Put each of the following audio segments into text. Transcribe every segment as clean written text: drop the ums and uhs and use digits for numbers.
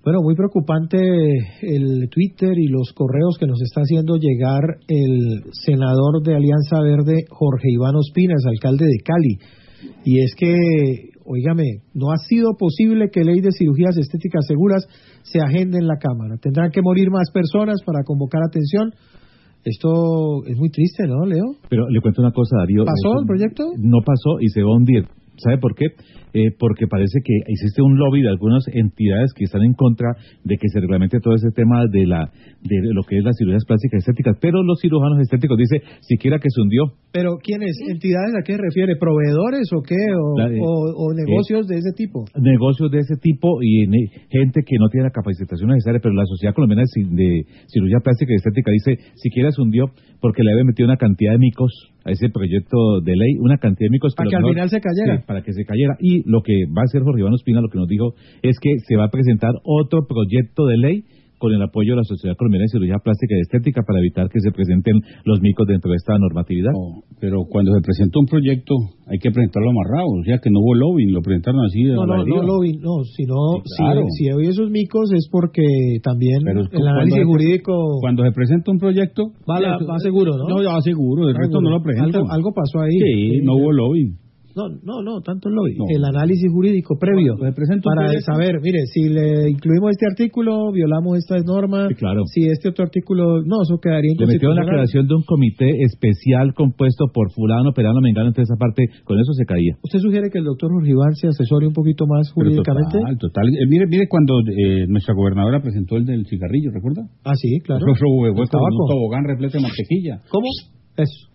Bueno, muy preocupante el Twitter y los correos que nos está haciendo llegar el senador de Alianza Verde, Jorge Iván Ospinas, alcalde de Cali. Y es que, óigame, no ha sido posible que ley de cirugías estéticas seguras se agende en la Cámara. Tendrán que morir más personas para convocar atención. Esto es muy triste, ¿no, Leo? Pero le cuento una cosa, Darío. ¿Pasó el proyecto? No pasó y se va a hundir. ¿Sabe por qué? Porque parece que existe un lobby de algunas entidades que están en contra de que se reglamente todo ese tema de lo que es las cirugías plásticas estéticas, pero los cirujanos estéticos dicen siquiera que se hundió. ¿Pero quiénes? ¿Entidades a qué se refiere? ¿Proveedores o qué? ¿O negocios de ese tipo? Negocios de ese tipo y gente que no tiene la capacitación necesaria, pero la Sociedad Colombiana de Cirugía Plástica y Estética dice siquiera se hundió porque le había metido una cantidad de micos a ese proyecto de ley, una cantidad de micos para que al final se cayera. Sí, para que se cayera. Y lo que va a hacer Jorge Iván Ospina, lo que nos dijo, es que se va a presentar otro proyecto de ley con el apoyo de la Sociedad Colombiana de Cirugía Plástica y Estética para evitar que se presenten los micos dentro de esta normatividad. No, pero cuando se presenta un proyecto hay que presentarlo amarrado, o sea que no hubo lobbying, lo presentaron así de No lobbying, no, sino sí, claro. Si hay esos micos es porque también el análisis jurídico... Cuando se presenta un proyecto... Va seguro, ¿no? No, va seguro, el resto no lo presentan. Algo pasó ahí. Sí, no hubo lobbying. No, tanto el lobby. No. El análisis jurídico previo para saber, mire, si le incluimos este artículo, violamos esta norma. Sí, claro. Si este otro artículo, no, eso quedaría inconstitucional. Le metieron la creación de un comité especial compuesto por fulano, perano, mengano, entonces esa parte, con eso se caía. ¿Usted sugiere que el doctor Jorge Iván se asesore un poquito más jurídicamente? Total. Mire cuando nuestra gobernadora presentó el del cigarrillo, ¿recuerda? Ah, sí, claro. Un tobogán repleto de mantequilla. ¿Cómo? Eso.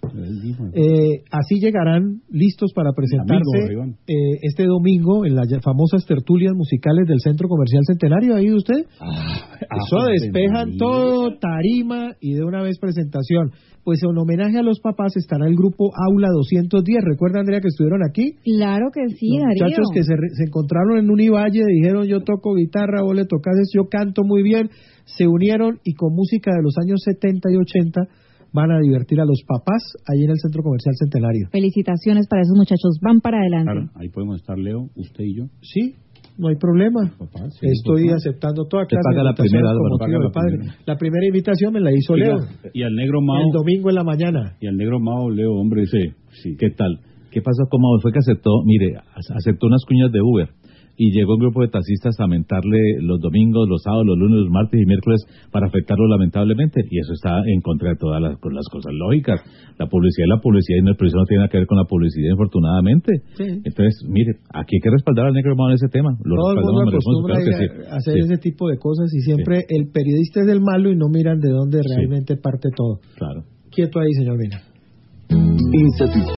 Así llegarán listos para presentarse este domingo en las famosas tertulias musicales del Centro Comercial Centenario. ¿Ha ido usted? Eso despejan todo, tarima y de una vez presentación. Pues en homenaje a los papás estará el grupo Aula 210. ¿Recuerda, Andrea, que estuvieron aquí? Claro que sí, los Darío. Muchachos que se encontraron en Univalle, dijeron yo toco guitarra, vos le tocás, yo canto muy bien. Se unieron y con música de los años 70 y 80 van a divertir a los papás ahí en el Centro Comercial Centenario. Felicitaciones para esos muchachos, van para adelante. Claro, ahí podemos estar, Leo, usted y yo. Sí, no hay problema. Papá, sí, estoy aceptando toda clase de invitaciones. La primera invitación me la hizo Leo. Y al negro Mao. El domingo en la mañana. Y al negro Mao, Leo, hombre, sí. ¿Qué tal? ¿Qué pasó con Mao? Fue que aceptó unas cuñas de Uber. Y llegó un grupo de taxistas a mentarle los domingos, los sábados, los lunes, los martes y miércoles para afectarlo lamentablemente. Y eso está en contra de todas las cosas lógicas. La publicidad es la publicidad y el precio no tiene nada que ver con la publicidad, infortunadamente. Sí. Entonces, mire, aquí hay que respaldar al negro Mao en ese tema. Todo el mundo acostumbra a hacer ese tipo de cosas y siempre el periodista es el malo y no miran de dónde realmente parte todo. Claro. Quieto ahí, señor Mina.